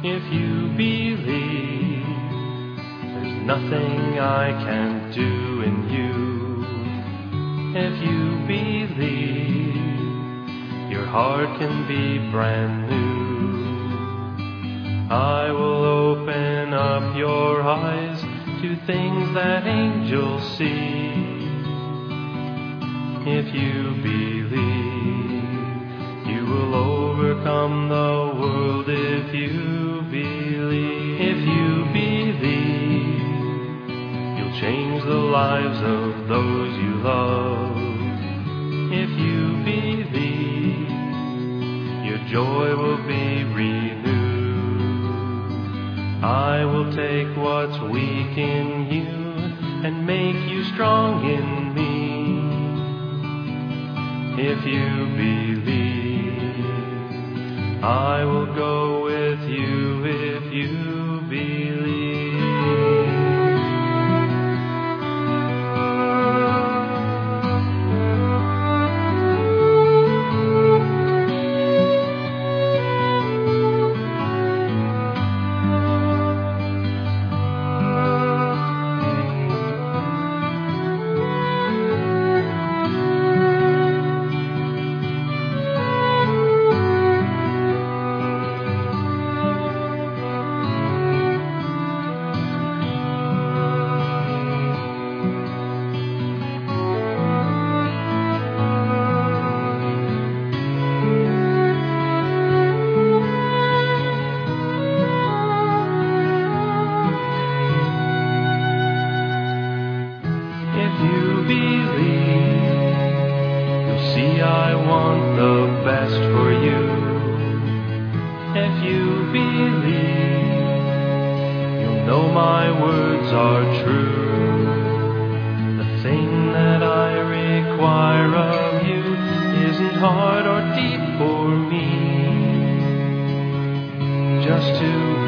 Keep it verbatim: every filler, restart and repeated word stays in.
If you believe, there's nothing I can't do in you. If you believe, your heart can be brand new. I will open up your eyes to things that angels see. If you believe, you will overcome the world. If you believe, if you believe, you'll change the lives of those you love. If you believe, your joy will be renewed. I will take what's weak in you and make you strong in me. If you believe, I will go with you. If you believe. I want the best for you. If you believe, you'll know my words are true. The thing that I require of you isn't hard or deep for me, just to